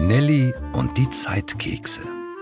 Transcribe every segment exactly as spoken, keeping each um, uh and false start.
Nelly und die Zeitkekse.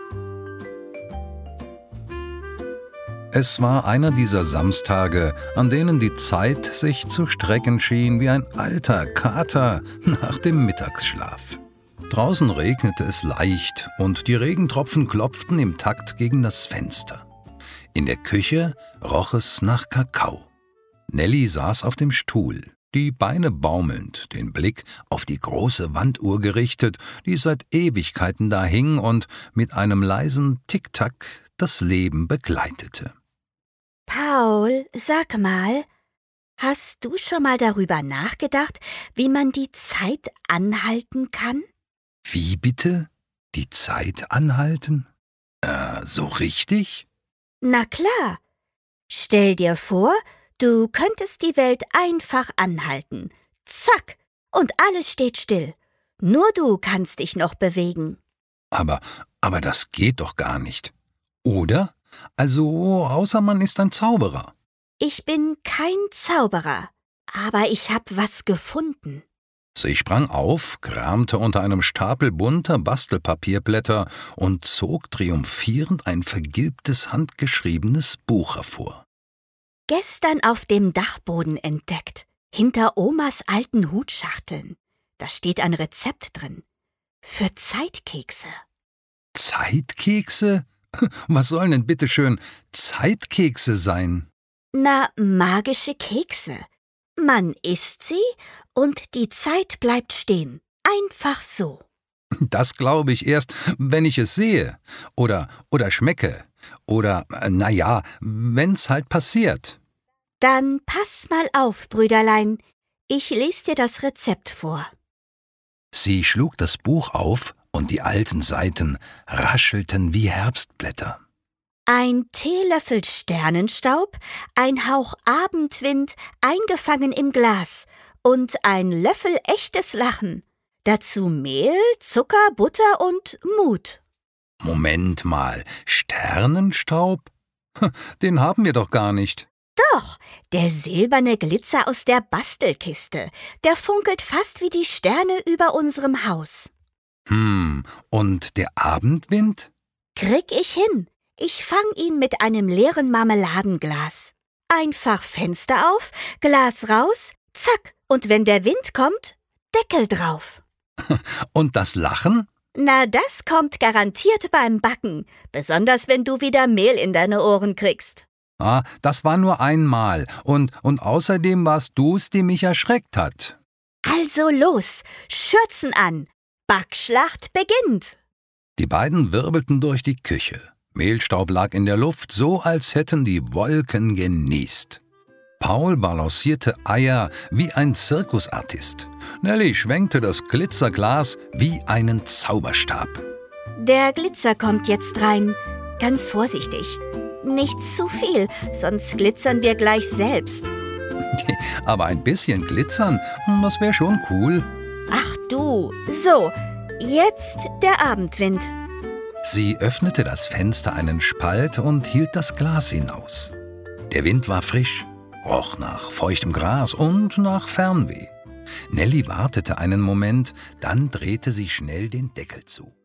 Es war einer dieser Samstage, an denen die Zeit sich zu strecken schien wie ein alter Kater nach dem Mittagsschlaf. Draußen regnete es leicht und die Regentropfen klopften im Takt gegen das Fenster. In der Küche roch es nach Kakao. Nelly saß auf dem Stuhl, die Beine baumelnd, den Blick auf die große Wanduhr gerichtet, die seit Ewigkeiten da hing und mit einem leisen Tick-Tack das Leben begleitete. Paul, sag mal, hast du schon mal darüber nachgedacht, wie man die Zeit anhalten kann? Wie bitte? Die Zeit anhalten? Äh, so richtig? Na klar. Stell dir vor, du könntest die Welt einfach anhalten. Zack, und alles steht still. Nur du kannst dich noch bewegen. Aber, aber das geht doch gar nicht. Oder? Also, außer man ist ein Zauberer. Ich bin kein Zauberer, aber ich hab was gefunden. Sie sprang auf, kramte unter einem Stapel bunter Bastelpapierblätter und zog triumphierend ein vergilbtes, handgeschriebenes Buch hervor. Gestern auf dem Dachboden entdeckt, hinter Omas alten Hutschachteln. Da steht ein Rezept drin. Für Zeitkekse. Zeitkekse? Was sollen denn bitteschön Zeitkekse sein? Na, magische Kekse. Man isst sie und die Zeit bleibt stehen. Einfach so. Das glaube ich erst, wenn ich es sehe. Oder, oder schmecke. Oder, na ja, wenn's halt passiert. Dann pass mal auf, Brüderlein. Ich lese dir das Rezept vor. Sie schlug das Buch auf und die alten Seiten raschelten wie Herbstblätter. Ein Teelöffel Sternenstaub, ein Hauch Abendwind, eingefangen im Glas und ein Löffel echtes Lachen. Dazu Mehl, Zucker, Butter und Mut. Moment mal, Sternenstaub? Den haben wir doch gar nicht. Doch, der silberne Glitzer aus der Bastelkiste, der funkelt fast wie die Sterne über unserem Haus. Hm, und der Abendwind? Krieg ich hin. Ich fang ihn mit einem leeren Marmeladenglas. Einfach Fenster auf, Glas raus, zack, und wenn der Wind kommt, Deckel drauf. Und das Lachen? Na, das kommt garantiert beim Backen, besonders wenn du wieder Mehl in deine Ohren kriegst. Ah, das war nur einmal, und, und außerdem warst du's, die mich erschreckt hat. Also los, Schürzen an, Backschlacht beginnt. Die beiden wirbelten durch die Küche. Mehlstaub lag in der Luft, so als hätten die Wolken genießt. Paul balancierte Eier wie ein Zirkusartist. Nelly schwenkte das Glitzerglas wie einen Zauberstab. Der Glitzer kommt jetzt rein. Ganz vorsichtig. Nicht zu viel, sonst glitzern wir gleich selbst. Aber ein bisschen glitzern, das wäre schon cool. Ach du, so, jetzt der Abendwind. Sie öffnete das Fenster einen Spalt und hielt das Glas hinaus. Der Wind war frisch, roch nach feuchtem Gras und nach Fernweh. Nelly wartete einen Moment, dann drehte sie schnell den Deckel zu.